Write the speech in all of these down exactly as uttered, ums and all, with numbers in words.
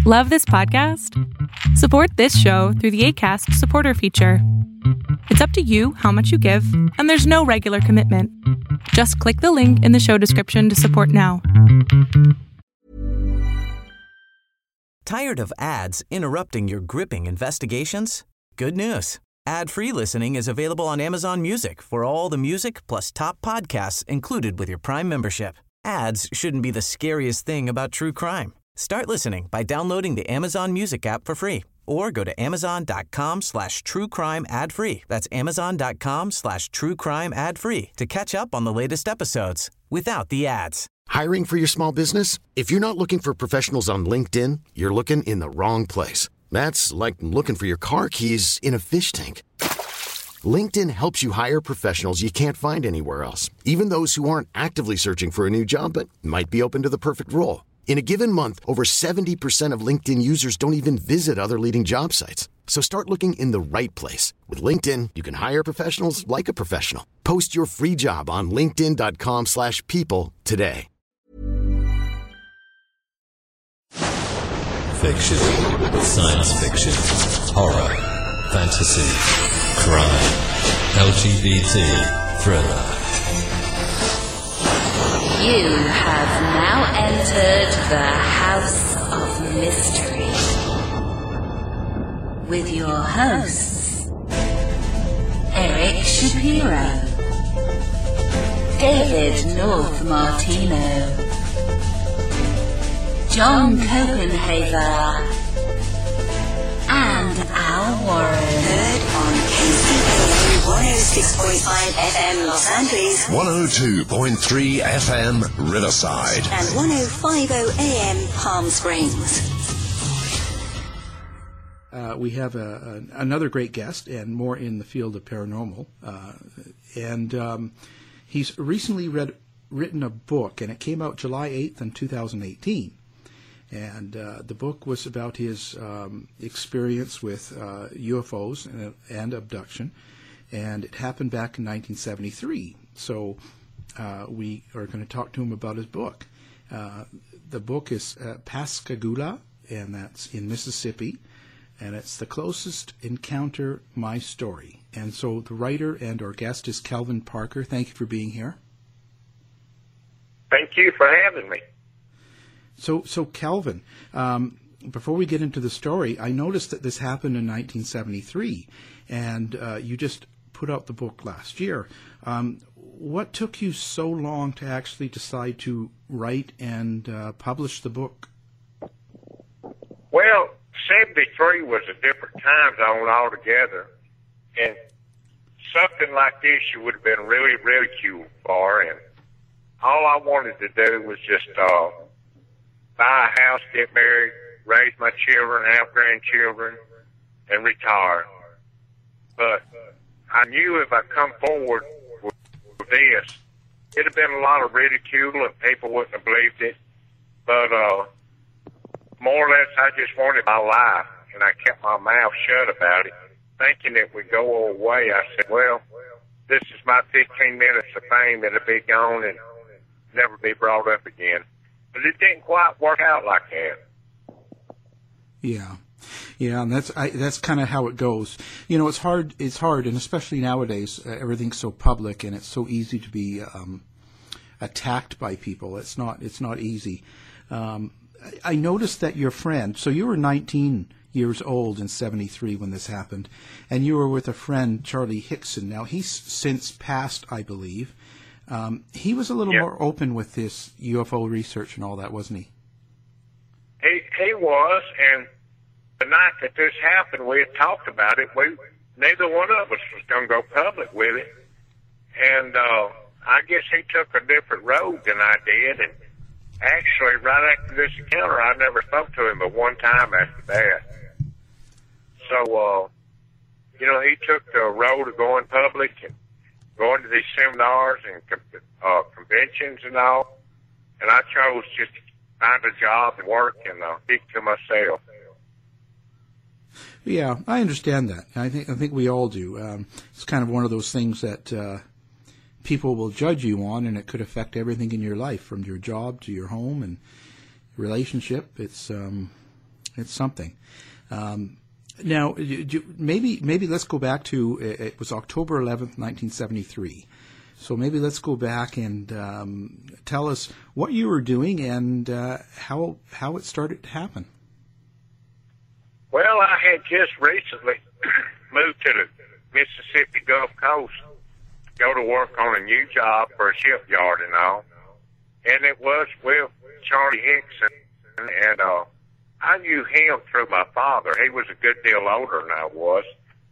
Love this podcast? Support this show through the Acast supporter feature. It's up to you how much you give, and there's no regular commitment. Just click the link in the show description to support now. Tired of ads interrupting your gripping investigations? Good news. Ad-free listening is available on Amazon Music for all the music plus top podcasts included with your Prime membership. Ads shouldn't be the scariest thing about true crime. Start listening by downloading the Amazon Music app for free or go to amazon.com slash true crime ad free. That's amazon.com slash true crime ad free to catch up on the latest episodes without the ads. Hiring for your small business? If you're not looking for professionals on LinkedIn, you're looking in the wrong place. That's like looking for your car keys in a fish tank. LinkedIn helps you hire professionals you can't find anywhere else, even those who aren't actively searching for a new job but might be open to the perfect role. In a given month, over seventy percent of LinkedIn users don't even visit other leading job sites. So start looking in the right place. With LinkedIn, you can hire professionals like a professional. Post your free job on linkedin.com slash people today. Fiction, science fiction, horror, fantasy, crime, L G B T, thriller. You have now entered the House of Mystery with your hosts, Eric Shapiro, David North Martino, John Copenhaver, and Al Warren. Heard on K C P O one oh six point five F M Los Angeles, one oh two point three F M Riverside, and one oh five point oh A M Palm Springs. Uh, we have a, a, another great guest, and more in the field of paranormal. Uh, and um, he's recently read, written a book, and it came out July eighth in two thousand eighteen. And uh, the book was about his um, experience with uh, U F Os and, and abduction, and it happened back in nineteen seventy-three. So uh, we are going to talk to him about his book. Uh, the book is uh, Pascagoula, and that's in Mississippi, and it's The Closest Encounter, My Story. And so the writer and our guest is Kelvin Parker. Thank you for being here. Thank you for having me. So, so Kelvin, um, before we get into the story, I noticed that this happened in nineteen seventy-three, and uh, you just put out the book last year. Um, what took you so long to actually decide to write and uh, publish the book? Well, seventy-three was a different time zone altogether, and something like this you would have been really ridiculed for, and all I wanted to do was just uh, buy a house, get married, raise my children, have grandchildren, and retire. But I knew if I come forward with, with this, it'd have been a lot of ridicule and people wouldn't have believed it. But uh, more or less, I just wanted my life, and I kept my mouth shut about it, thinking it would go away. I said, well, this is my fifteen minutes of fame. It'll be gone and never be brought up again. But it didn't quite work out like that. Yeah, yeah, and that's I, that's kind of how it goes. You know, it's hard. It's hard, and especially nowadays, uh, everything's so public, and it's so easy to be um, attacked by people. It's not. It's not easy. Um, I, I noticed that your friend. So you were nineteen years old in seventy-three when this happened, and you were with a friend, Charlie Hickson. Now he's since passed, I believe. Um, he was a little yep. more open with this U F O research and all that, wasn't he? He he was, and the night that this happened, we had talked about it. We neither one of us was going to go public with it, and uh, I guess he took a different road than I did. And actually, right after this encounter, I never spoke to him but one time after that. So, uh, you know, he took the road of going public and going to these seminars and uh, conventions and all, and I chose just to find a job and work and uh, keep to myself. Yeah, I understand that. I think I think we all do. Um, it's kind of one of those things that uh, people will judge you on, and it could affect everything in your life, from your job to your home and relationship. It's um, it's something. Um, now, you, you, maybe maybe let's go back to, it was October eleventh, nineteen seventy-three. So maybe let's go back and um, tell us what you were doing and uh, how how it started to happen. Well, I had just recently moved to the Mississippi Gulf Coast to go to work on a new job for a shipyard and all. And it was with Charlie Hickson. And uh, I knew him through my father. He was a good deal older than I was.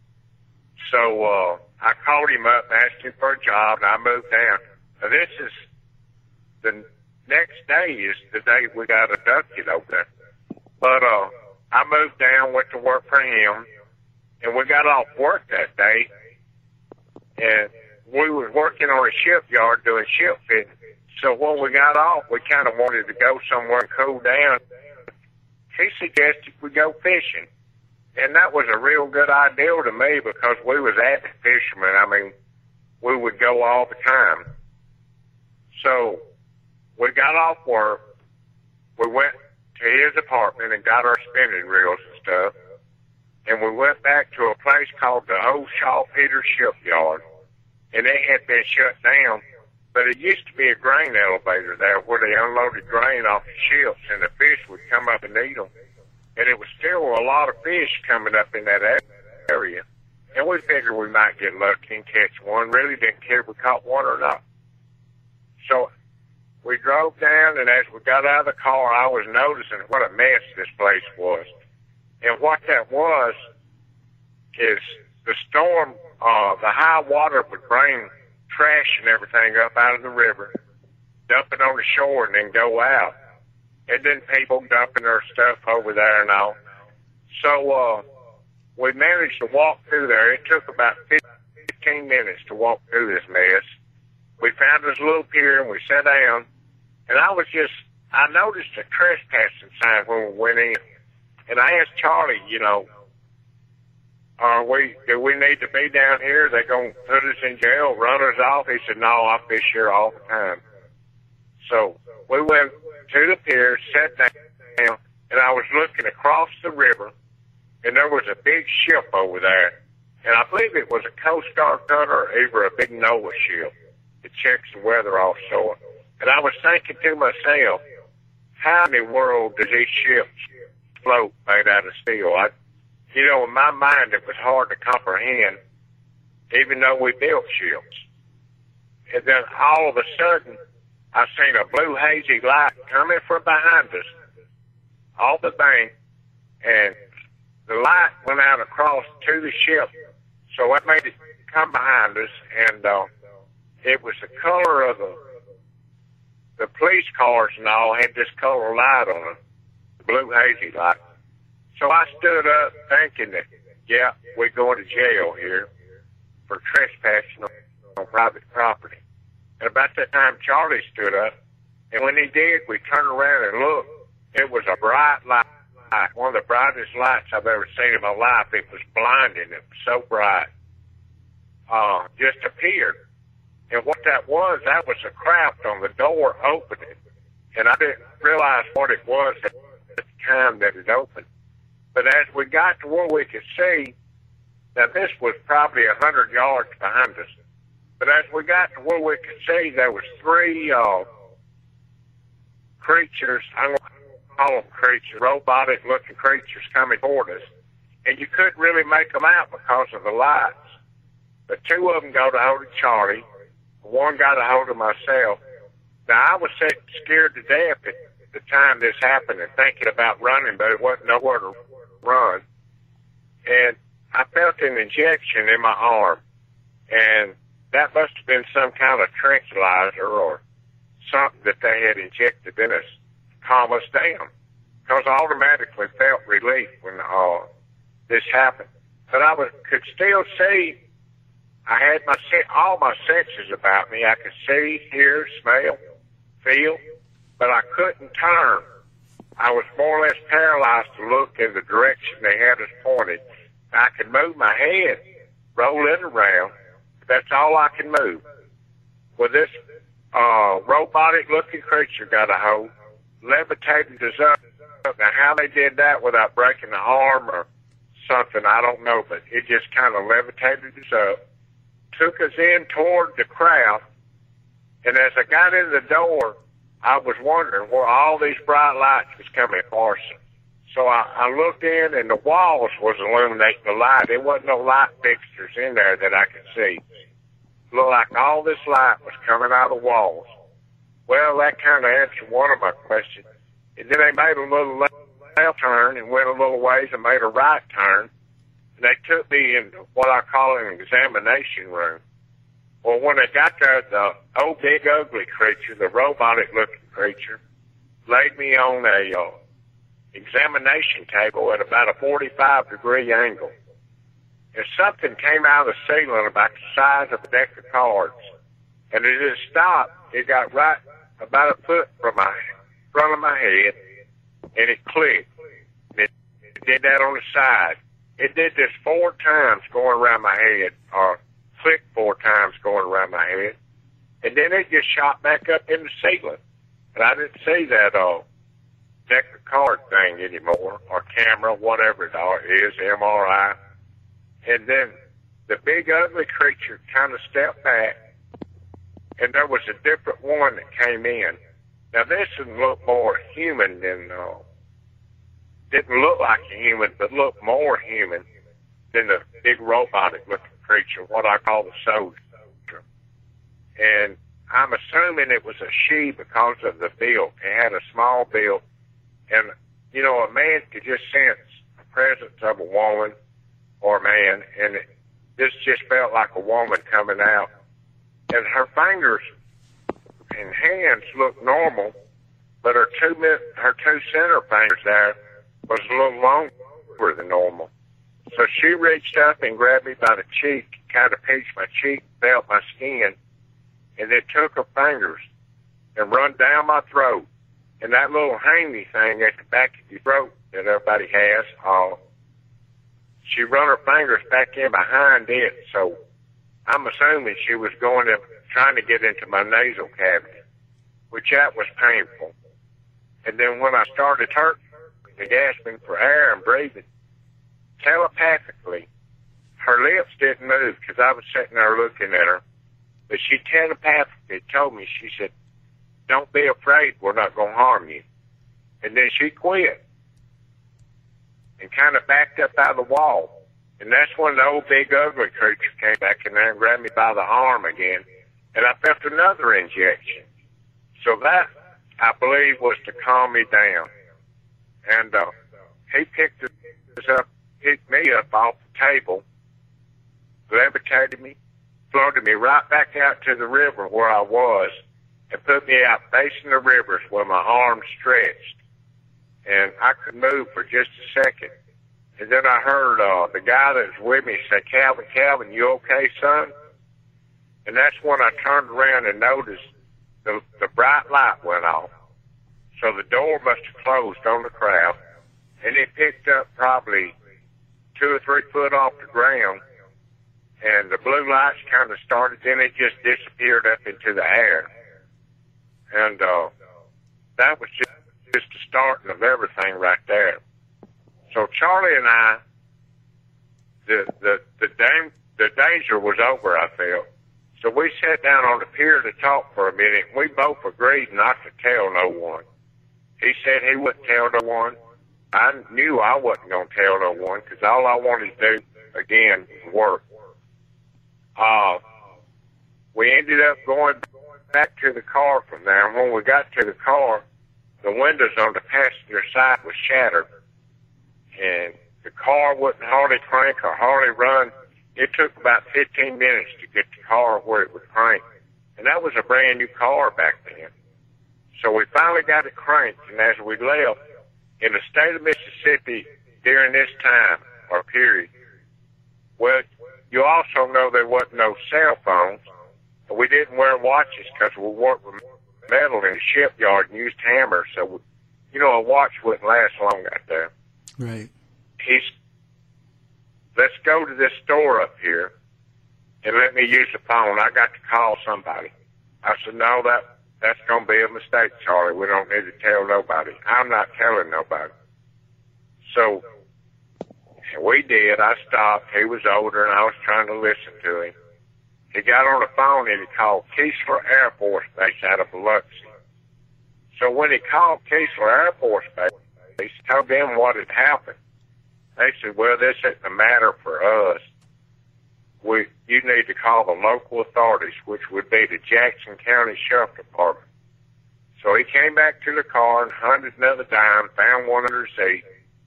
So uh, I called him up, asked him for a job, and I moved down. Now, this is the next day is the day we got abducted over there. But uh, I moved down, went to work for him, and we got off work that day, and we was working on a shipyard doing ship fitting. So when we got off, we kind of wanted to go somewhere and cool down. He suggested we go fishing. And that was a real good idea to me because we was avid fishermen. I mean, we would go all the time. So we got off work. We went to his apartment and got our spinning reels and stuff. And we went back to a place called the Old Saltpeter Shipyard. And it had been shut down. But it used to be a grain elevator there where they unloaded grain off the ships and the fish would come up and eat them. And it was still a lot of fish coming up in that area. And we figured we might get lucky and catch one. Really didn't care if we caught one or not. So we drove down, and as we got out of the car, I was noticing what a mess this place was. And what that was is the storm, uh, the high water would bring trash and everything up out of the river, dump it on the shore, and then go out. And then people dumping their stuff over there and all. So uh, we managed to walk through there. It took about fifteen minutes to walk through this mess. We found this little pier, and we sat down. And I was just, I noticed a trespassing sign when we went in. And I asked Charlie, you know, are we, do we need to be down here? They going to put us in jail, run us off? He said, no, I fish here all the time. So we went to the pier, sat down, and I was looking across the river, and there was a big ship over there. And I believe it was a Coast Guard cutter or either a big NOAA ship. It checks the weather offshore. And I was thinking to myself, how in the world do these ships float made out of steel? I, you know, in my mind, it was hard to comprehend, even though we built ships. And then all of a sudden, I seen a blue hazy light coming from behind us, off the bank, and the light went out across to the ship, so it made it come behind us, and uh, it was the color of the the police cars and all had this color light on them, the blue hazy light. So I stood up thinking that, yeah, we're going to jail here for trespassing on, on private property. And about that time, Charlie stood up, and when he did, we turned around and looked. It was a bright light, one of the brightest lights I've ever seen in my life. It was blinding. It was so bright. Uh, just appeared. And what that was, that was a craft on the door opening. And I didn't realize what it was at the time that it opened. But as we got to where we could see, now this was probably a hundred yards behind us. But as we got to where we could see, there was three uh, creatures, I'm going to call them creatures, robotic-looking creatures coming toward us. And you couldn't really make them out because of the lights. But two of them got a hold of Charlie. One got a hold of myself. Now, I was scared to death at the time this happened and thinking about running, but it wasn't nowhere to run. And I felt an injection in my arm. And that must have been some kind of tranquilizer or something that they had injected in us to calm us down. Because I automatically felt relief when uh, this happened. But I was, could still see. I had my all my senses about me. I could see, hear, smell, feel, but I couldn't turn. I was more or less paralyzed to look in the direction they had us pointed. I could move my head, roll it around. That's all I can move. Well, this uh, robotic-looking creature got a hold, levitated us up Now, how they did that without breaking the arm or something, I don't know, but it just kind of levitated us up, took us in toward the crowd, and as I got in the door, I was wondering where all these bright lights was coming from. So I, I looked in, and the walls was illuminating the light. There wasn't no light fixtures in there that I could see. It looked like all this light was coming out of the walls. Well, that kind of answered one of my questions. And then they made a little left turn and went a little ways and made a right turn. And they took me into what I call an examination room. Well, when they got there, the old big ugly creature, the robotic-looking creature, laid me on a uh, examination table at about a forty-five degree angle. And something came out of the ceiling about the size of a deck of cards. And as it stopped, it got right about a foot from my front of my head, and it clicked. It, it did that on the side. It did this four times going around my head, or clicked four times going around my head, and then it just shot back up in the ceiling. And I didn't see that uh, deck of card thing anymore, or camera, whatever it is, M R I. And then the big ugly creature kind of stepped back, and there was a different one that came in. Now, this one looked more human than, uh, didn't look like a human, but looked more human than the big robotic-looking creature, what I call the soldier. And I'm assuming it was a she because of the build. It had a small build. And, you know, a man could just sense the presence of a woman or a man, and it, this just felt like a woman coming out. And her fingers and hands looked normal, but her two her two center fingers there was a little longer than normal. So she reached up and grabbed me by the cheek, kind of pinched my cheek, felt my skin, and then took her fingers and run down my throat. And that little hangy thing at the back of your throat that everybody has, uh, she run her fingers back in behind it. So I'm assuming she was going to, trying to get into my nasal cavity, which that was painful. And then when I started hurting and gasping for air and breathing, telepathically, her lips didn't move because I was sitting there looking at her, but she telepathically told me, she said, "Don't be afraid, we're not going to harm you." And then she quit and kind of backed up out of the wall. And that's when the old big ugly creature came back in there and grabbed me by the arm again. And I felt another injection. So that, I believe, was to calm me down. And uh, he picked us up, picked me up off the table, levitated me, floated me right back out to the river where I was, and put me out facing the rivers with my arms stretched. And I could move for just a second. And then I heard uh, the guy that was with me say, "Calvin, Calvin, you okay, son?" And that's when I turned around and noticed the, the bright light went off. So the door must have closed on the crowd. And it picked up probably two or three foot off the ground. And the blue lights kind of started, then it just disappeared up into the air. And uh, that was just, just the starting of everything right there. So Charlie and I, the the the, dang, the danger was over, I felt. So we sat down on the pier to talk for a minute. We both agreed not to tell no one. He said he wouldn't tell no one. I knew I wasn't going to tell no one because all I wanted to do, again, was work. Uh, we ended up going back to the car from there. And when we got to the car, the windows on the passenger side was shattered. And the car wouldn't hardly crank or hardly run. It took about fifteen minutes to get the car where it would crank. And that was a brand new car back then. So we finally got it cranked. And as we left, in the state of Mississippi during this time or period, well, you also know there wasn't no cell phones. We didn't wear watches because we worked with metal in the shipyard and used hammers. So, we, you know, a watch wouldn't last long out there. Right. He's, let's go to this store up here and let me use the phone. I got to call somebody. I said, no, that that's going to be a mistake, Charlie. We don't need to tell nobody. I'm not telling nobody. So we did. I stopped. He was older, and I was trying to listen to him. He got on the phone, and he called Keesler Air Force Base out of Biloxi. So when he called Keesler Air Force Base, he told them what had happened. They said, well, this isn't a matter for us. We, you need to call the local authorities, which would be the Jackson County Sheriff Department. So he came back to the car and hunted another dime, found one under the seat,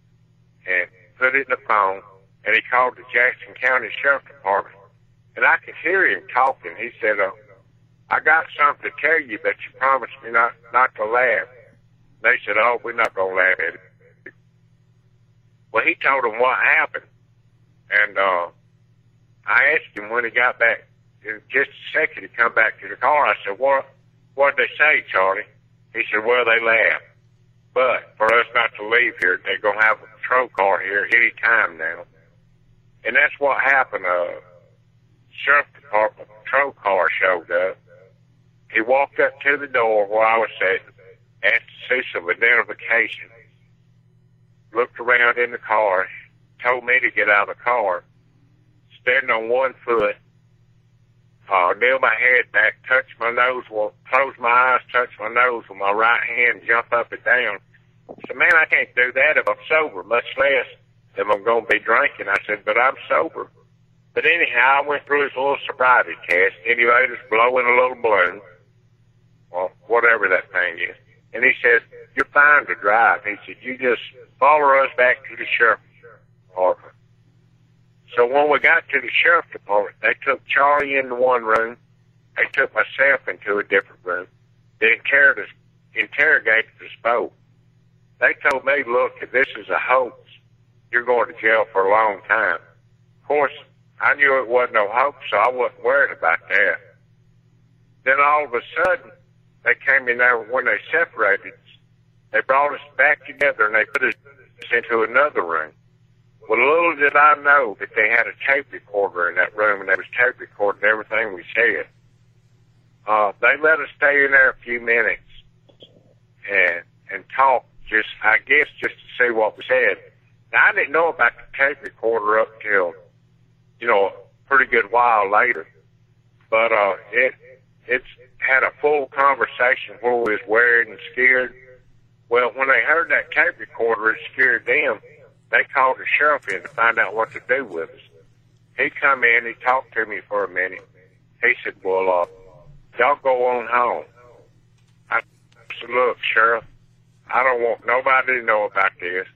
and put it in the phone, and he called the Jackson County Sheriff Department. And I could hear him talking. He said, uh, I got something to tell you, but you promised me not, not to laugh. They said, oh, we're not going to laugh at it. Well, he told them what happened. And uh, I asked him when he got back, in just a second, he come back to the car. I said, what what did they say, Charlie? He said, well, they laughed. But for us not to leave here, they're going to have a patrol car here any time now. And that's what happened. Uh, Sheriff Department patrol car showed up. He walked up to the door where I was sitting, asked to see some identification, looked around in the car, told me to get out of the car, standing on one foot, uh, kneel my head back, touch my nose, well, close my eyes, touch my nose with my right hand, jump up and down. I said, man, I can't do that if I'm sober, much less if I'm going to be drinking. I said, but I'm sober. But anyhow, I went through his little sobriety test. Anyway, it was blowing a little balloon, or whatever that thing is. And he said, you're fine to drive. He said, you just follow us back to the sheriff's department. So when we got to the sheriff's department, they took Charlie into one room. They took myself into a different room. They interrogated us, interrogated us both. They told me, look, if this is a hoax, you're going to jail for a long time. Of course, I knew it wasn't no hoax, so I wasn't worried about that. Then all of a sudden, they came in there when they separated us. They brought us back together, and they put us into another room. Well, little did I know that they had a tape recorder in that room, and they was tape recording everything we said. Uh, they let us stay in there a few minutes and and talk, just I guess just to see what we said. Now, I didn't know about the tape recorder up till, you know, a pretty good while later. But uh, it it's had a full conversation where we was worried and scared. Well, when they heard that tape recorder, it scared them. They called the sheriff in to find out what to do with us. He come in, he talked to me for a minute. He said, well, uh, y'all go on home. I said, look, Sheriff, I don't want nobody to know about this.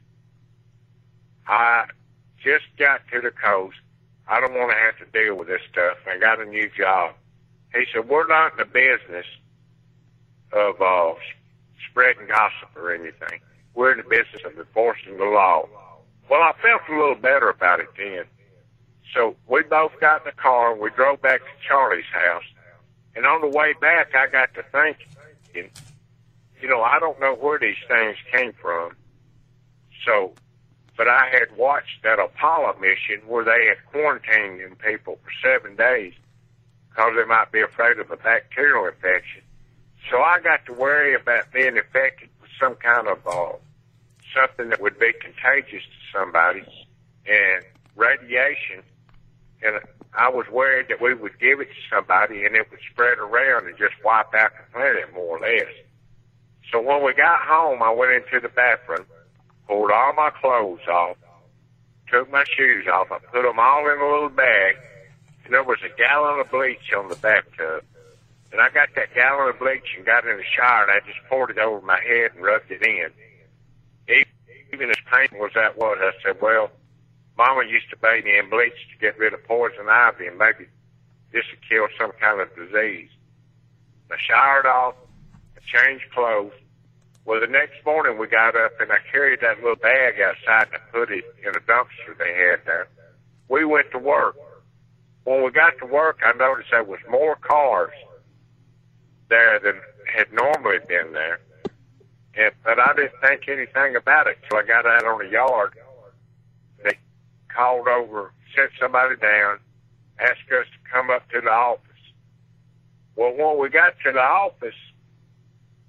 I just got to the coast. I don't want to have to deal with this stuff. I got a new job. He said, we're not in the business of uh, spreading gossip or anything. We're in the business of enforcing the law. Well, I felt a little better about it then. So we both got in the car and we drove back to Charlie's house. And on the way back, I got to thinking, you know, I don't know where these things came from. So, but I had watched that Apollo mission where they had quarantined them people for seven days because they might be afraid of a bacterial infection. So I got to worry about being infected with some kind of uh, something that would be contagious to somebody, and radiation, and I was worried that we would give it to somebody and it would spread around and just wipe out the planet more or less. So when we got home, I went into the bathroom, pulled all my clothes off, took my shoes off, I put them all in a little bag, and there was a gallon of bleach on the bathtub. And I got that gallon of bleach and got in the shower, and I just poured it over my head and rubbed it in. Even as painful as that was, I said, well, Mama used to bathe me in bleach to get rid of poison ivy, and maybe this would kill some kind of disease. I showered off, I changed clothes. Well, the next morning we got up, and I carried that little bag outside, and I put it in a dumpster they had there. We went to work. When we got to work, I noticed there was more cars there than had normally been there. And, but I didn't think anything about it till I got out on the yard. They called over, sent somebody down, asked us to come up to the office. Well, when we got to the office,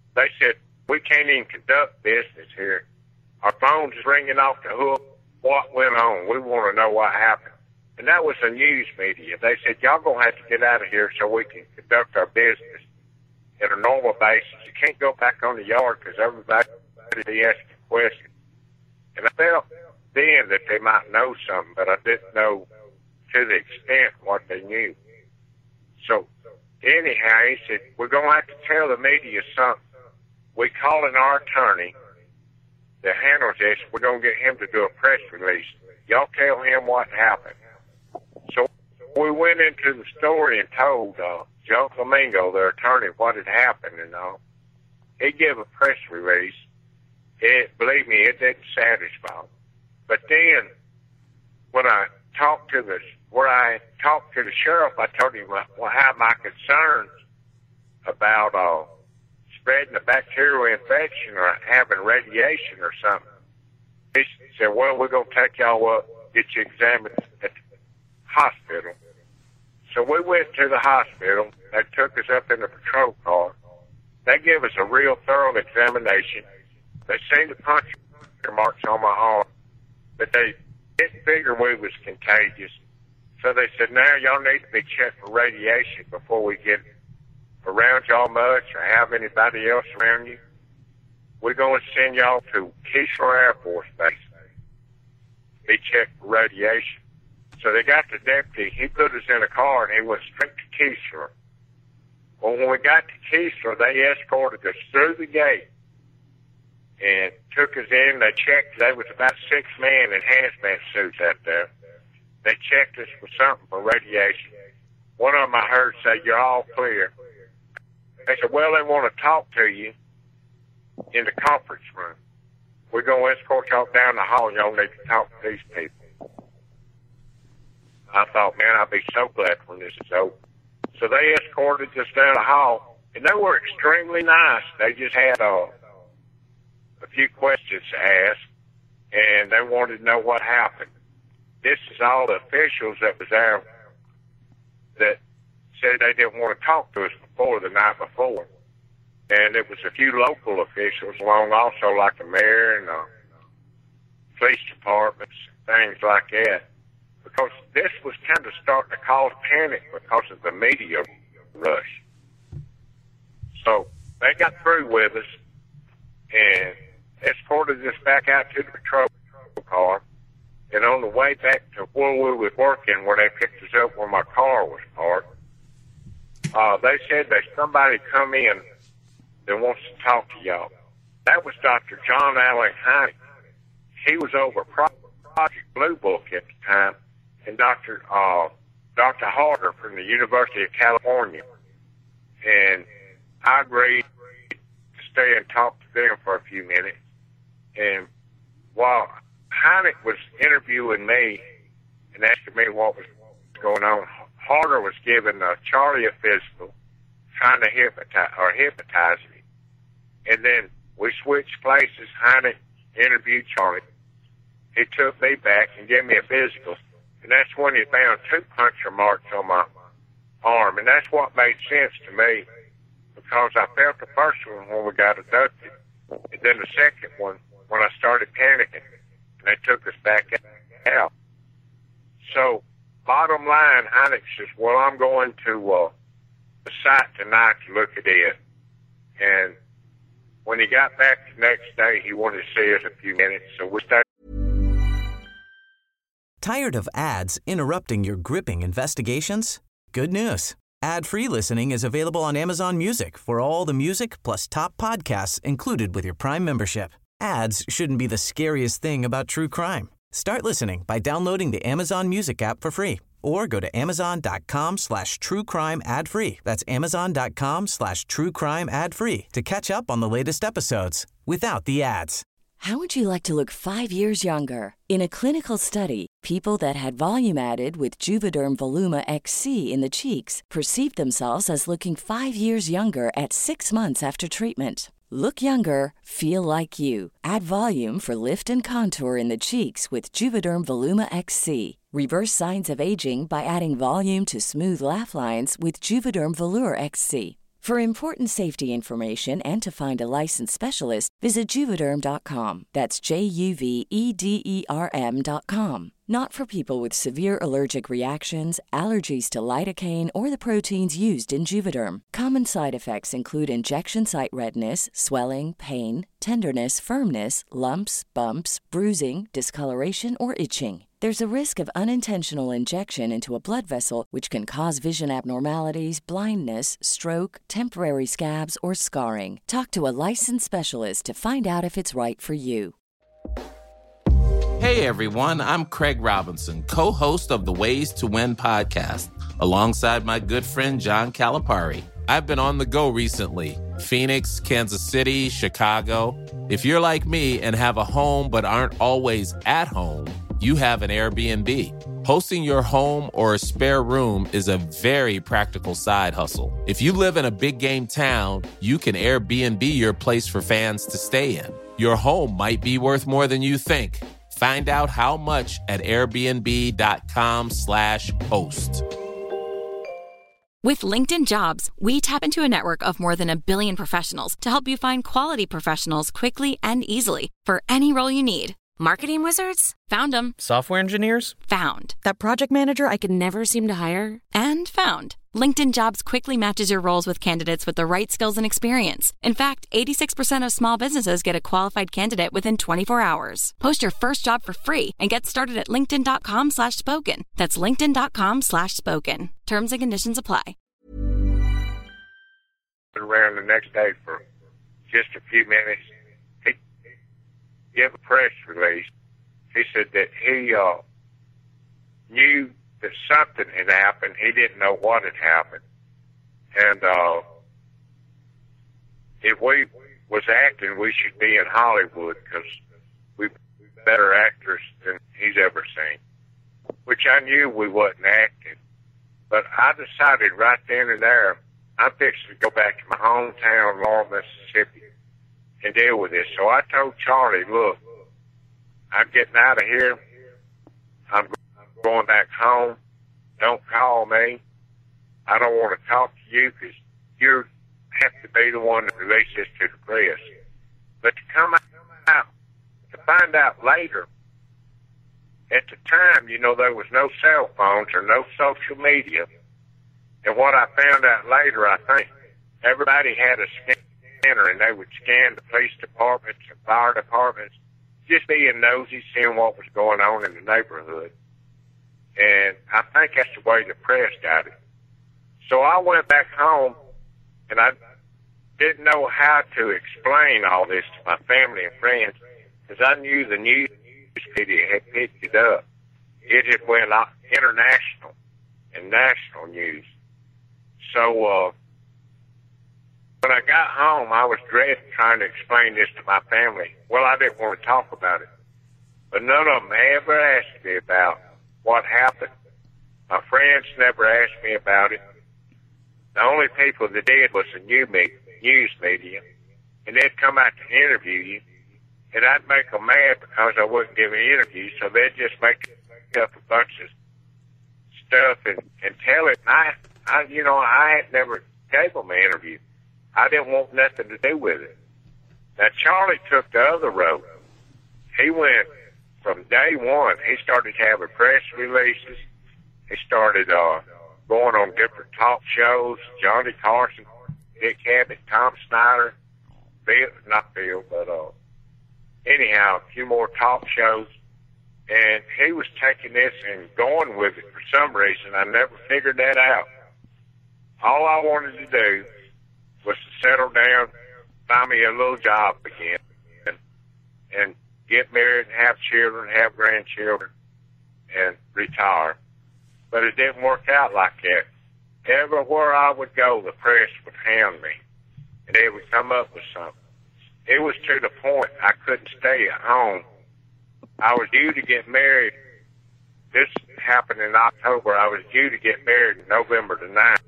they said, we can't even conduct business here. Our phone's ringing off the hook. What went on? We want to know what happened. And that was the news media. They said, y'all going to have to get out of here so we can conduct our business at a normal basis. You can't go back on the yard because everybody be asking questions. And I felt then that they might know something, but I didn't know to the extent what they knew. So anyhow, he said, we're going to have to tell the media something. We call in our attorney that handles this. We're going to get him to do a press release. Y'all tell him what happened. So we went into the story and told uh, Joe Flamingo, their attorney, what had happened and all. He gave a press release. It, believe me, it didn't satisfy him. But then, when I talked to the, where I talked to the sheriff, I told him well, how my concerns about uh, spreading a bacterial infection or having radiation or something. He said, well, we're going to take y'all up, get you examined at the hospital. So we went to the hospital. They took us up in the patrol car. They gave us a real thorough examination. They seen the puncture marks on my arm, but they didn't figure we was contagious. So they said, now y'all need to be checked for radiation before we get around y'all much or have anybody else around you. We're going to send y'all to Keesler Air Force Base. Be checked for radiation. So they got the deputy. He put us in a car and he went straight to Keesler. Well, when we got to Keesler, they escorted us through the gate and took us in. They checked. There was about six men in hazmat suits out there. They checked us for something for radiation. One of them I heard say, you're all clear. They said, well, they want to talk to you in the conference room. We're going to escort y'all down the hall. Y'all need to talk to these people. I thought, man, I'll be so glad when this is over. So they escorted us down the hall, and they were extremely nice. They just had uh, a few questions to ask, and they wanted to know what happened. This is all the officials that was there that said they didn't want to talk to us before the night before. And it was a few local officials along also, like the mayor and the police departments, things like that. Because this was kind of starting to cause panic because of the media rush. So they got through with us and escorted us back out to the patrol car. And on the way back to where we was working, where they picked us up where my car was parked, uh, they said there's somebody come in that wants to talk to y'all. That was Doctor John Allen Hynek. He was over Project Blue Book at the time, and Doctor Uh, Doctor Harder from the University of California. And I agreed to stay and talk to them for a few minutes. And while Hynek was interviewing me and asking me what was going on, Harder was giving uh, Charlie a physical, trying to hypnotize, or hypnotize me. And then we switched places. Hynek interviewed Charlie. He took me back and gave me a physical. And that's when he found two puncture marks on my arm. And that's what made sense to me, because I felt the first one when we got abducted, and then the second one when I started panicking, and they took us back out. So, bottom line, Hynek says, well, I'm going to uh, the site tonight to look at it. And when he got back the next day, he wanted to see us a few minutes, so we started. Tired of ads interrupting your gripping investigations? Good news. Ad-free listening is available on Amazon Music for all the music plus top podcasts included with your Prime membership. Ads shouldn't be the scariest thing about true crime. Start listening by downloading the Amazon Music app for free or go to amazon.com slash true crime ad free. That's amazon.com slash true crime ad free to catch up on the latest episodes without the ads. How would you like to look five years younger? In a clinical study, people that had volume added with Juvederm Voluma X C in the cheeks perceived themselves as looking five years younger at six months after treatment. Look younger, feel like you. Add volume for lift and contour in the cheeks with Juvederm Voluma X C. Reverse signs of aging by adding volume to smooth laugh lines with Juvederm Volure X C. For important safety information and to find a licensed specialist, visit Juvederm dot com. That's J U V E D E R M dot com. Not for people with severe allergic reactions, allergies to lidocaine, or the proteins used in Juvederm. Common side effects include injection site redness, swelling, pain, tenderness, firmness, lumps, bumps, bruising, discoloration, or itching. There's a risk of unintentional injection into a blood vessel, which can cause vision abnormalities, blindness, stroke, temporary scabs, or scarring. Talk to a licensed specialist to find out if it's right for you. Hey everyone, I'm Craig Robinson, co-host of the Ways to Win podcast, alongside my good friend John Calipari. I've been on the go recently. Phoenix, Kansas City, Chicago. If you're like me and have a home but aren't always at home, you have an Airbnb. Hosting your home or a spare room is a very practical side hustle. If you live in a big game town, you can Airbnb your place for fans to stay in. Your home might be worth more than you think. Find out how much at airbnb.com slash host. With LinkedIn Jobs, we tap into a network of more than a billion professionals to help you find quality professionals quickly and easily for any role you need. Marketing wizards? Found them. Software engineers? Found. That project manager I could never seem to hire? And found. LinkedIn Jobs quickly matches your roles with candidates with the right skills and experience. In fact, eighty-six percent of small businesses get a qualified candidate within twenty-four hours. Post your first job for free and get started at linkedin.com slash spoken. That's linkedin.com slash spoken. Terms and conditions apply. Around the next day for just a few minutes, he gave a press release. He said that he uh, knew that something had happened. He didn't know what had happened. And uh, if we was acting, we should be in Hollywood because we're better actors than he's ever seen, which I knew we wasn't acting. But I decided right then and there, I'm fixing to go back to my hometown, Laurel, Mississippi, and deal with this. So I told Charlie, look, I'm getting out of here. I'm going back home. Don't call me. I don't want to talk to you because you have to be the one that releases this to the press. But to come out, to find out later, at the time, you know, there was no cell phones or no social media. And what I found out later, I think, everybody had a scanner and they would scan the police departments and fire departments, just being nosy, seeing what was going on in the neighborhood. And I think that's the way the press got it. So I went back home, and I didn't know how to explain all this to my family and friends because I knew the news media had picked it up. It had went international and national news. So uh, when I got home, I was dreading trying to explain this to my family. Well, I didn't want to talk about it. But none of them ever asked me about what happened. My friends never asked me about it. The only people that did was the new me- news media. And they'd come out to interview you. And I'd make them mad because I wouldn't give an interview. So they'd just make up a bunch of stuff and, and tell it. And I, I, you know, I had never gave them an interview. I didn't want nothing to do with it. Now, Charlie took the other road. He went from day one. He started having press releases. He started uh, going on different talk shows. Johnny Carson, Dick Habit, Tom Snyder, Bill, not Bill, but uh, anyhow, a few more talk shows. And he was taking this and going with it for some reason. I never figured that out. All I wanted to do was to settle down, find me a little job again, and, and get married and have children, have grandchildren, and retire. But it didn't work out like that. Everywhere I would go, the press would hound me, and they would come up with something. It was to the point I couldn't stay at home. I was due to get married. This happened in October. I was due to get married November the ninth.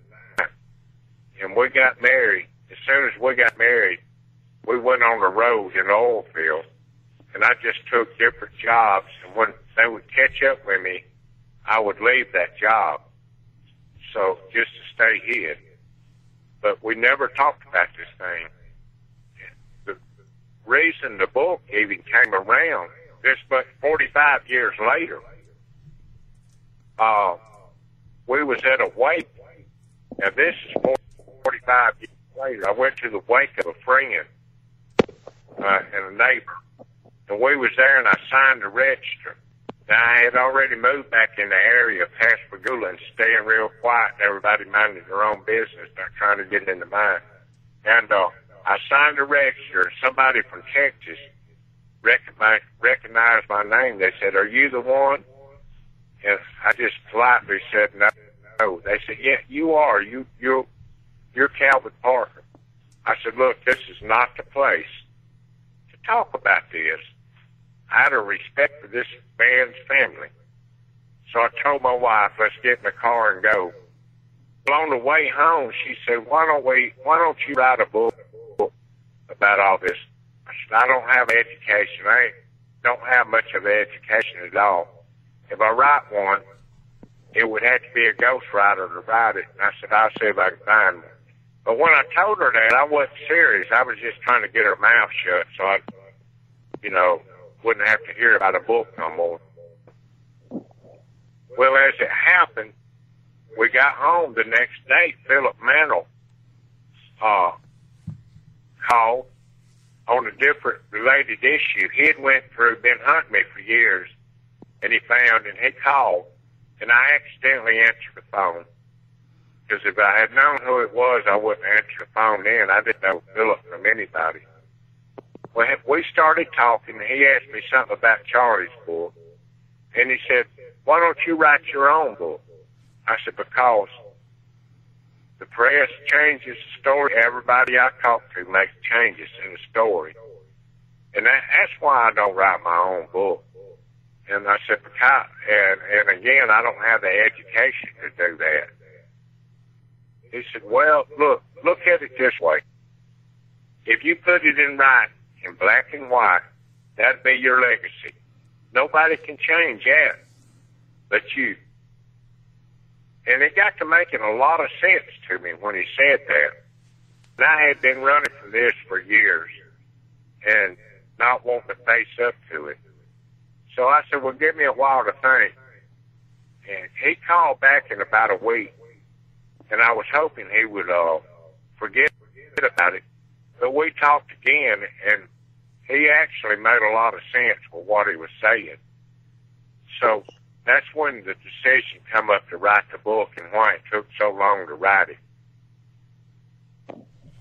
And we got married. As soon as we got married, we went on the road in the oil field. And I just took different jobs. And when they would catch up with me, I would leave that job. So just to stay hid. but we never talked about this thing. The reason the book even came around, this but forty-five years later, uh, we was at a wake. Now this is forty-five years later. I went to the wake of a friend uh, and a neighbor, and we was there, and I signed the register. Now, I had already moved back in the area of Pascagoula and staying real quiet, and everybody minding their own business, not trying to get into mine. And uh, I signed the register. Somebody from Texas recognized, recognized my name. They said, "Are you the one?" And I just politely said, "No." They said, "Yeah, you are. You, you're, you're Calvin Parker." I said, "Look, this is not the place to talk about this. Out of respect for this man's family." So I told my wife, "Let's get in the car and go." Well, on the way home, she said, "Why don't we? Why don't you write a book about all this?" I said, "I don't have education. I ain't, don't have much of an education at all. If I write one, it would have to be a ghostwriter to write it." And I said, "I'll see if I can find one." But when I told her that, I wasn't serious. I was just trying to get her mouth shut so I, you know, wouldn't have to hear about a book no more. Well, as it happened, we got home the next day. Philip Mantle uh, called on a different related issue. He had went through, been hunting me for years, and he found, and he called, and I accidentally answered the phone. Because if I had known who it was, I wouldn't answer the phone then. I didn't know Philip from anybody. Well, we started talking, and he asked me something about Charlie's book. And he said, "Why don't you write your own book?" I said, "Because the press changes the story. Everybody I talk to makes changes in the story. And that, that's why I don't write my own book." And I said, because, and, and again, I don't have the education to do that. He said, "Well, look, look at it this way. If you put it in writing, in black and white, that'd be your legacy. Nobody can change that but you." And it got to making a lot of sense to me when he said that. And I had been running for this for years and not wanting to face up to it. So I said, "Well, give me a while to think." And he called back in about a week, and I was hoping he would uh, forget about it. But we talked again, and he actually made a lot of sense with what he was saying. So that's when the decision come up to write the book and why it took so long to write it.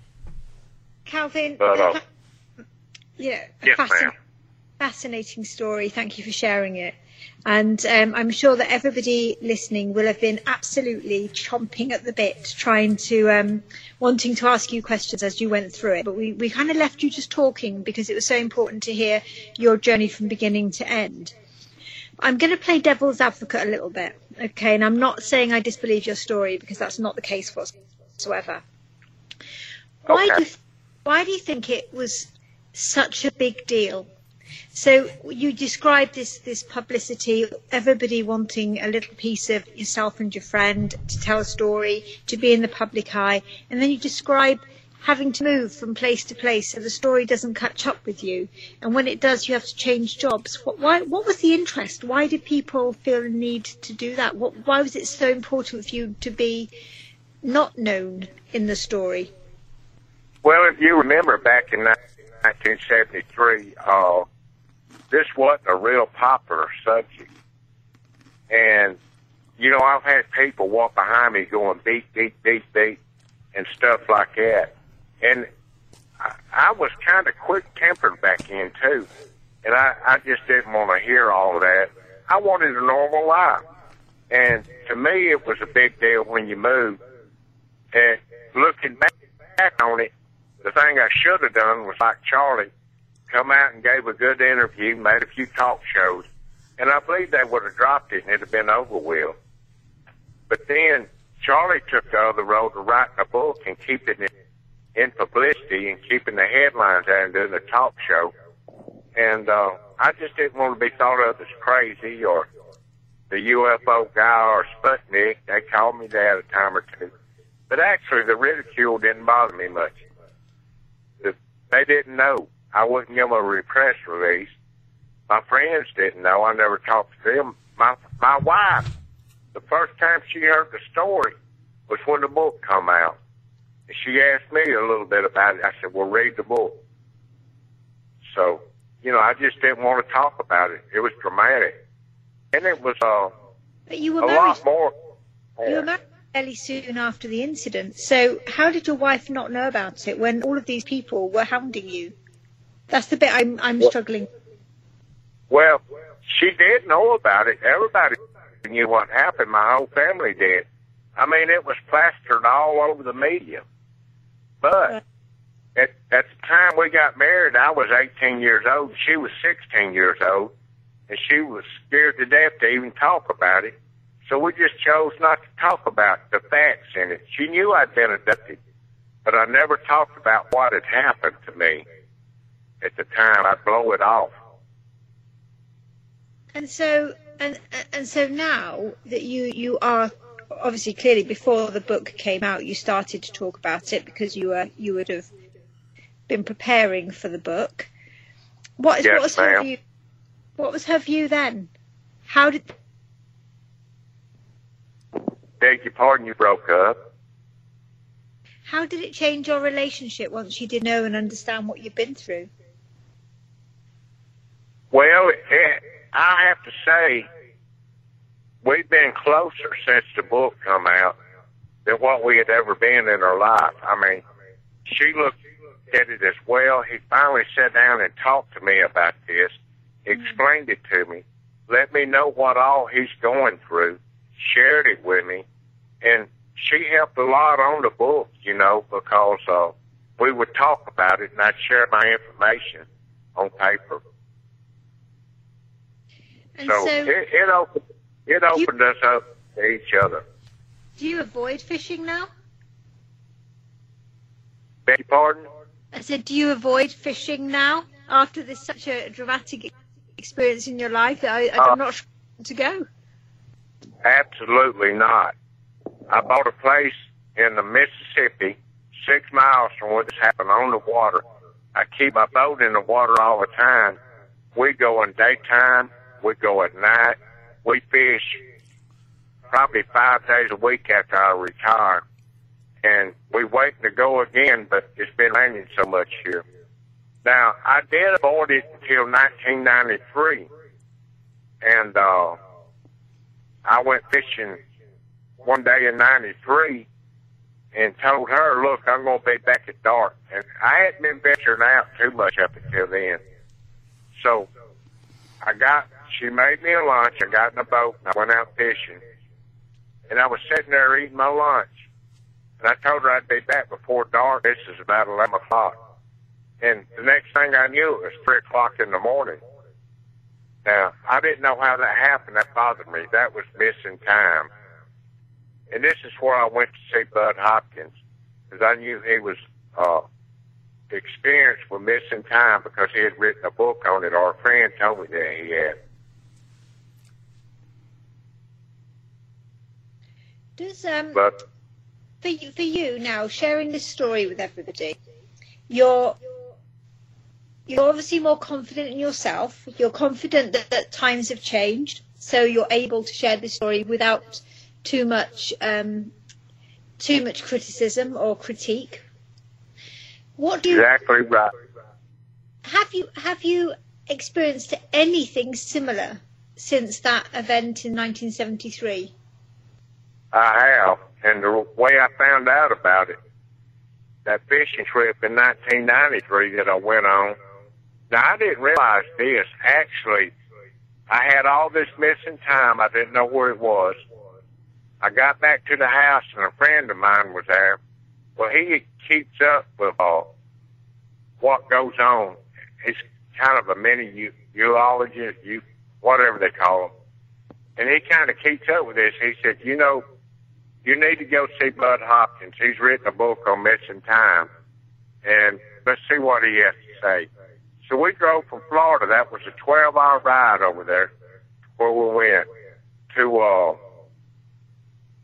Calvin, but, uh, yeah, yes, fascin- ma'am. fascinating story. Thank you for sharing it. And um, I'm sure that everybody listening will have been absolutely chomping at the bit, trying to, um, wanting to ask you questions as you went through it. But we, we kind of left you just talking because it was so important to hear your journey from beginning to end. I'm going to play devil's advocate a little bit, okay? And I'm not saying I disbelieve your story because that's not the case whatsoever. Okay. Why do you, why do you think it was such a big deal? So you described this, this publicity, everybody wanting a little piece of yourself and your friend to tell a story, to be in the public eye. And then you describe having to move from place to place so the story doesn't catch up with you. And when it does, you have to change jobs. What, why, what was the interest? Why did people feel a need to do that? What, why was it so important for you to be not known in the story? Well, if you remember back in nineteen seventy-three, uh, this wasn't a real popular subject. And, you know, I've had people walk behind me going beep, beep, beep, beep, and stuff like that. And I, I was kind of quick-tempered back then, too. And I, I just didn't want to hear all of that. I wanted a normal life. And to me, it was a big deal when you moved. And looking back, back on it, the thing I should have done was like Charlie, come out and gave a good interview, made a few talk shows, and I believe they would have dropped it and it would have been over with. But then Charlie took the other road to writing a book and keeping it in publicity and keeping the headlines out and doing a talk show. And uh, I just didn't want to be thought of as crazy or the U F O guy or Sputnik. They called me that a time or two. But actually, the ridicule didn't bother me much. The, they didn't know. I wouldn't give them a press release. My friends didn't know. I never talked to them. My my wife, the first time she heard the story was when the book come out. And she asked me a little bit about it. I said, well, read the book. So, you know, I just didn't want to talk about it. It was dramatic. And it was uh, but you were a married, lot more. You were married fairly soon after the incident. So how did your wife not know about it when all of these people were hounding you? That's the bit I'm, I'm struggling. Well, she did know about it. Everybody knew what happened. My whole family did. I mean, it was plastered all over the media. But at, at the time we got married, I was eighteen years old. She was sixteen years old. And she was scared to death to even talk about it. So we just chose not to talk about the facts in it. She knew I'd been abducted, but I never talked about what had happened to me at the time. I'd blow it off. And so, and and so now that you you are obviously clearly before the book came out, you started to talk about it because you were you would have been preparing for the book. What is yes, what was her ma'am. view? What was her view then? How did? Beg your pardon, you broke up. How did it change your relationship once you did know and understand what you've been through? Well, it, I have to say, we've been closer since the book come out than what we had ever been in our life. I mean, she looked at it as well. He finally sat down and talked to me about this, explained it to me, let me know what all he's going through, shared it with me, and she helped a lot on the book, you know, because uh, we would talk about it and I'd share my information on paper. And so, so it, it opened, it opened you, us up to each other. Do you avoid fishing now? Beg your pardon? I said, do you avoid fishing now after this such a dramatic experience in your life? I, I'm uh, not sure where to go. Absolutely not. I bought a place in the Mississippi, six miles from where this happened, on the water. I keep my boat in the water all the time. We go in daytime. We go at night. We fish probably five days a week after I retire. And we waiting to go again, but it's been raining so much here. Now, I did avoid it until nineteen ninety-three. And uh, I went fishing one day in ninety-three and told her, look, I'm going to be back at dark. And I hadn't been venturing out too much up until then. So I got, she made me a lunch. I got in a boat and I went out fishing. And I was sitting there eating my lunch. And I told her I'd be back before dark. This is about eleven o'clock. And the next thing I knew, it was three o'clock in the morning. Now, I didn't know how that happened. That bothered me. That was missing time. And this is where I went to see Bud Hopkins, because I knew he was uh, experienced with missing time because he had written a book on it, or a friend told me that he had. Does um but, for you, for you now, sharing this story with everybody, you're you're obviously more confident in yourself. You're confident that, that times have changed, so you're able to share this story without too much um, too much criticism or critique. What do you, exactly right. Have you have you experienced anything similar since that event in nineteen seventy-three? I have, and the way I found out about it, that fishing trip in nineteen ninety-three that I went on. Now, I didn't realize this. Actually, I had all this missing time. I didn't know where it was. I got back to the house, and a friend of mine was there. Well, he keeps up with uh, what goes on. He's kind of a mini geologist, you, whatever they call him. And he kind of keeps up with this. He said, you know, you need to go see Bud Hopkins. He's written a book on missing time. And let's see what he has to say. So we drove from Florida. That was a twelve-hour ride over there where we went to uh, see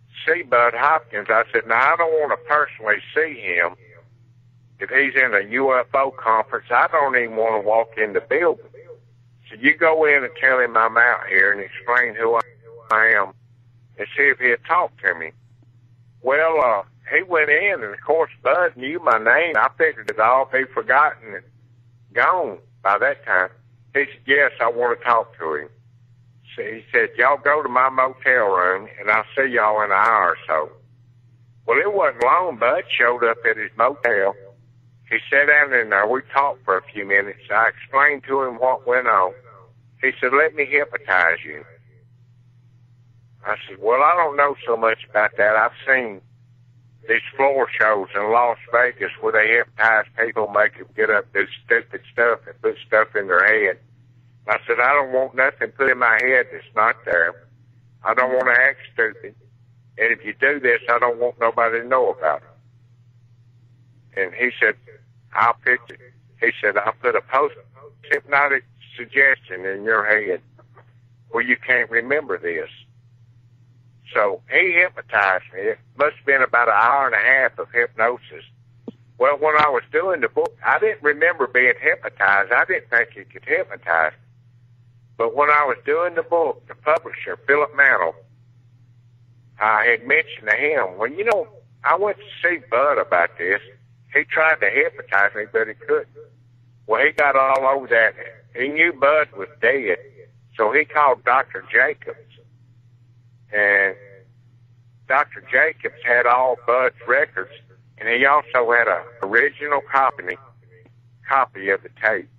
Bud Hopkins. I said, now, I don't want to personally see him. If he's in a U F O conference, I don't even want to walk in the building. So you go in and tell him I'm out here and explain who I am and see if he'll talk to me. Well, uh, he went in, and, of course, Bud knew my name. I figured it all be forgotten and gone by that time. He said, yes, I want to talk to him. So he said, y'all go to my motel room, and I'll see y'all in an hour or so. Well, it wasn't long. Bud showed up at his motel. He sat down in there. We talked for a few minutes. I explained to him what went on. He said, let me hypnotize you. I said, well, I don't know so much about that. I've seen these floor shows in Las Vegas where they hypnotize people, make them get up, do stupid stuff, and put stuff in their head. I said, I don't want nothing put in my head that's not there. I don't want to act stupid. And if you do this, I don't want nobody to know about it. And he said, I'll fix it. He said, I'll put a post-hypnotic suggestion in your head where you can't remember this. So he hypnotized me. It must have been about an hour and a half of hypnosis. Well, when I was doing the book, I didn't remember being hypnotized. I didn't think you could hypnotize. But when I was doing the book, the publisher, Philip Mantle, I had mentioned to him, well, you know, I went to see Bud about this. He tried to hypnotize me, but he couldn't. Well, he got all over that. He knew Bud was dead, so he called Doctor Jacobs. And Doctor Jacobs had all Bud's records, and he also had an original copy, copy of the tape.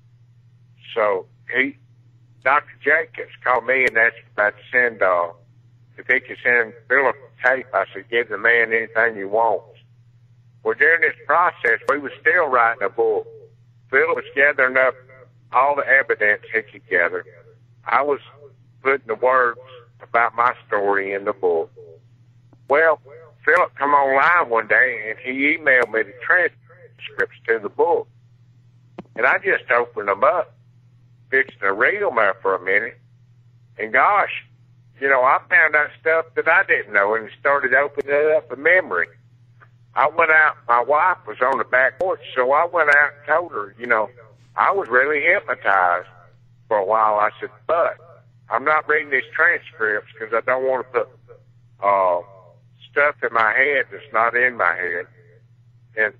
So he, Doctor Jacobs called me and asked about to send, uh, if he could send Philip a tape. I said, give the man anything he wants. Well, during this process, we were still writing a book. Philip was gathering up all the evidence he could gather. I was putting the words about my story in the book. Well, Philip come online one day, and he emailed me the transcripts to the book. And I just opened them up, fixed to read them up for a minute. And gosh, you know, I found out stuff that I didn't know and started opening it up a memory. I went out, my wife was on the back porch, so I went out and told her, you know, I was really hypnotized for a while. I said, but I'm not reading these transcripts because I don't want to put uh, stuff in my head that's not in my head. And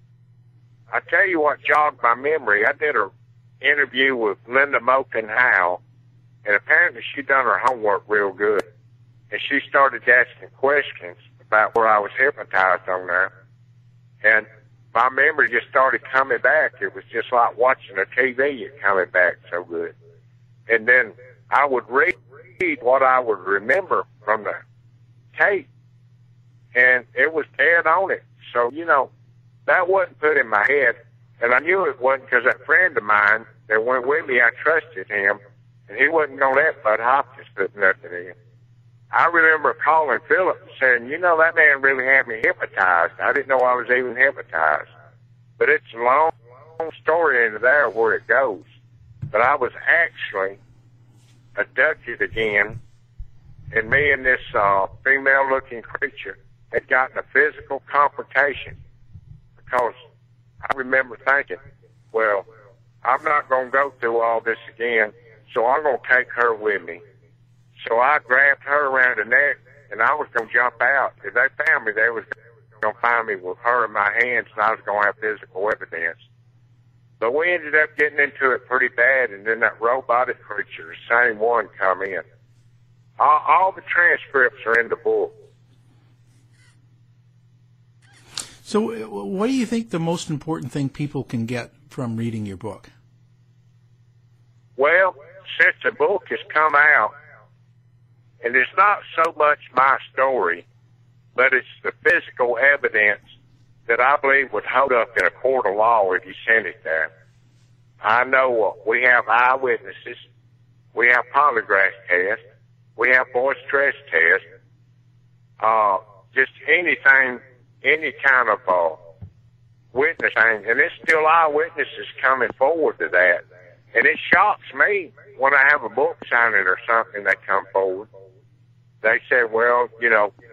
I tell you what jogged my memory. I did an interview with Linda Moulton Howe, and apparently she done her homework real good. And she started asking questions about where I was hypnotized on there. And my memory just started coming back. It was just like watching a T V, it coming back so good. And then I would read what I would remember from the tape, and it was dead on it. So, you know, that wasn't put in my head. And I knew it wasn't because that friend of mine that went with me, I trusted him, and he wasn't going to let Bud Hopkins put nothing in. I remember calling Philip and saying, you know, that man really had me hypnotized. I didn't know I was even hypnotized. But it's a long, long story into there where it goes. But I was actually abducted again, and me and this uh, female-looking creature had gotten a physical confrontation because I remember thinking, well, I'm not going to go through all this again, so I'm going to take her with me. So I grabbed her around the neck, and I was going to jump out. If they found me, they was going to find me with her in my hands, and I was going to have physical evidence. But we ended up getting into it pretty bad, and then that robotic creature, the same one, come in. All, all the transcripts are in the book. So what do you think the most important thing people can get from reading your book? Well, since the book has come out, and it's not so much my story, but it's the physical evidence that I believe would hold up in a court of law if you sent it there. I know uh, we have eyewitnesses, we have polygraph tests, we have voice stress tests, uh, just anything, any kind of uh, witnessing, and there's still eyewitnesses coming forward to that. And it shocks me when I have a book signing or something that come forward. They say, well, you know,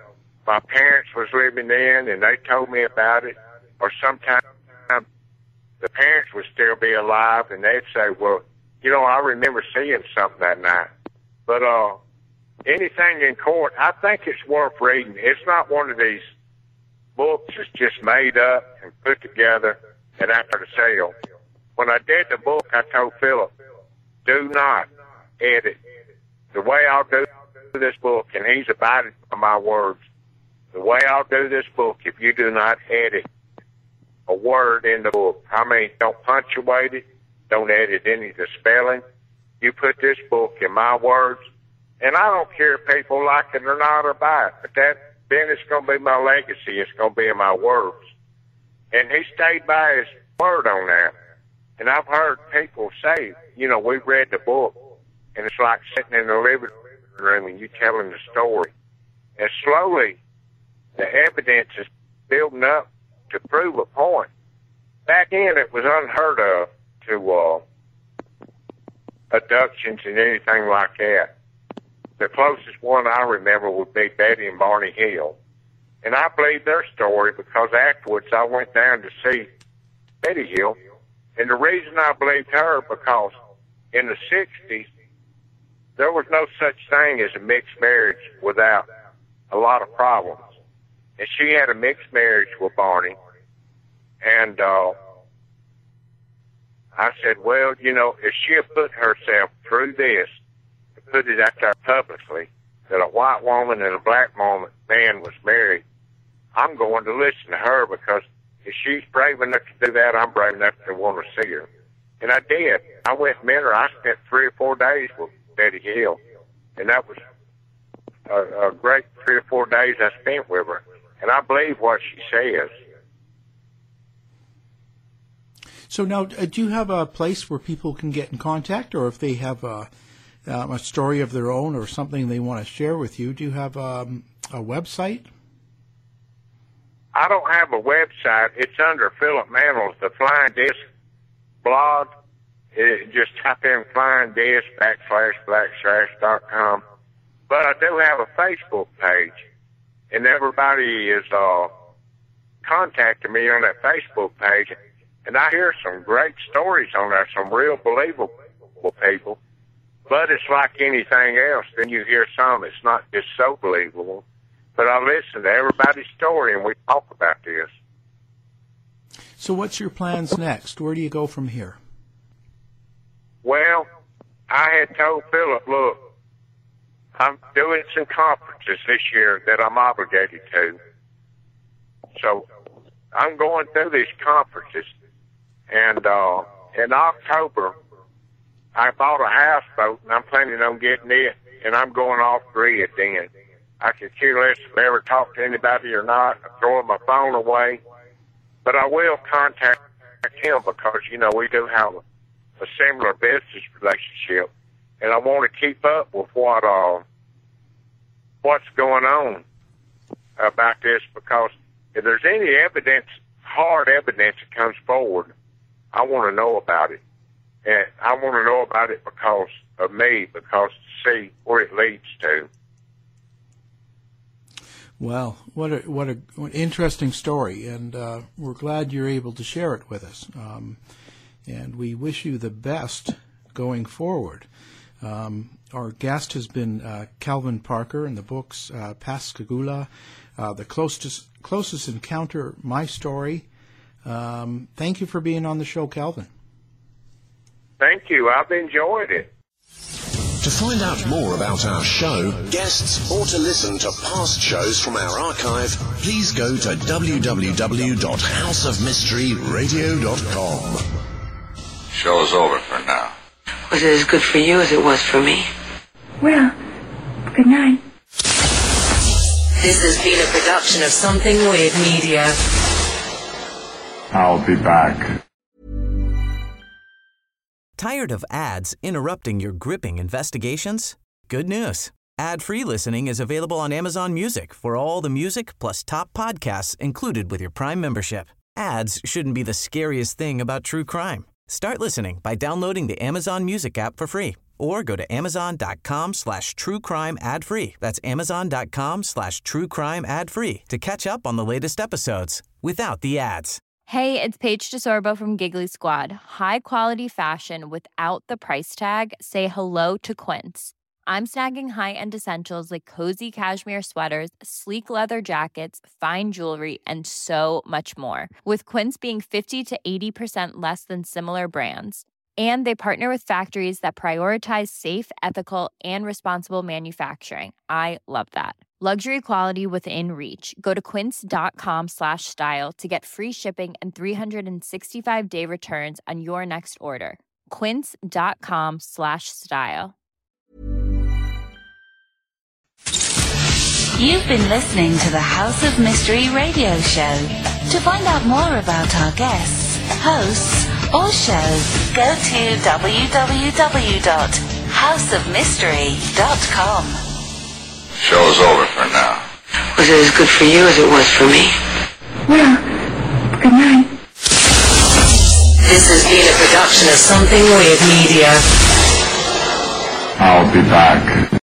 my parents was living in and they told me about it, or sometimes the parents would still be alive and they'd say, well, you know, I remember seeing something that night. But uh, anything in court, I think it's worth reading. It's not one of these books that's just made up and put together and after the sale. When I did the book, I told Philip, do not edit. The way I'll do this book, and he's abided by my words, the way I'll do this book, if you do not edit a word in the book, I mean, don't punctuate it, don't edit any of the spelling. You put this book in my words, and I don't care if people like it or not or buy it, but that, then it's going to be my legacy. It's going to be in my words. And he stayed by his word on that. And I've heard people say, you know, we've read the book, and it's like sitting in the living room and you telling the story. And slowly, the evidence is building up to prove a point. Back then, it was unheard of to uh, abductions and anything like that. The closest one I remember would be Betty and Barney Hill. And I believe their story because afterwards I went down to see Betty Hill. And the reason I believed her, because in the sixties, there was no such thing as a mixed marriage without a lot of problems. And she had a mixed marriage with Barney. And uh, I said, well, you know, if she had put herself through this, put it out there publicly, that a white woman and a black woman, man was married, I'm going to listen to her because if she's brave enough to do that, I'm brave enough to want to see her. And I did. I went and met her. I spent three or four days with Betty Hill. And that was a, a great three or four days I spent with her. And I believe what she says. So now, uh, do you have a place where people can get in contact, or if they have a, um, a story of their own or something they want to share with you, do you have um, a website? I don't have a website. It's under Philip Mantles, the Flying Disc blog. It, just type in Flying Disc backslash blackslash dot com. But I do have a Facebook page, and everybody is uh, contacting me on that Facebook page. And I hear some great stories on there, some real believable people. But it's like anything else. Then you hear some, it's not just so believable. But I listen to everybody's story, and we talk about this. So what's your plans next? Where do you go from here? Well, I had told Philip, look, I'm doing some conferences this year that I'm obligated to. So I'm going through these conferences. And uh, in October, I bought a houseboat, and I'm planning on getting it, and I'm going off grid then. I could care less if I ever talk to anybody or not. I'm throwing my phone away. But I will contact him because, you know, we do have a, a similar business relationship. And I want to keep up with what uh, what's going on about this, because if there's any evidence, hard evidence that comes forward, I want to know about it. And I want to know about it because of me, because to see where it leads to. Well, what a what a what interesting story, and uh, we're glad you're able to share it with us. Um, and we wish you the best going forward. Um, our guest has been uh, Calvin Parker, in the books uh, Pascagoula, uh, The Closest, Closest Encounter, My Story. Um, thank you for being on the show, Calvin. Thank you. I've enjoyed it. To find out more about our show, guests, or to listen to past shows from our archive, please go to w w w dot house of mystery radio dot com. Show's over for now. Was it as good for you as it was for me? Well, good night. This has been a production of Something Weird Media. I'll be back. Tired of ads interrupting your gripping investigations? Good news. Ad-free listening is available on Amazon Music for all the music plus top podcasts included with your Prime membership. Ads shouldn't be the scariest thing about true crime. Start listening by downloading the Amazon Music app for free or go to amazon.com slash true crime ad free. That's amazon.com slash true crime ad free to catch up on the latest episodes without the ads. Hey, it's Paige DeSorbo from Giggly Squad. High quality fashion without the price tag. Say hello to Quince. I'm snagging high-end essentials like cozy cashmere sweaters, sleek leather jackets, fine jewelry, and so much more. With Quince being fifty to eighty percent less than similar brands. And they partner with factories that prioritize safe, ethical, and responsible manufacturing. I love that. Luxury quality within reach. Go to quince.com slash style to get free shipping and three sixty-five day returns on your next order. Quince.com slash style. You've been listening to the House of Mystery radio show. To find out more about our guests, hosts, or shows, go to w w w dot house of mystery dot com. Show's over for now. Was it as good for you as it was for me? Well, good night. This has been a production of Something Weird Media. I'll be back.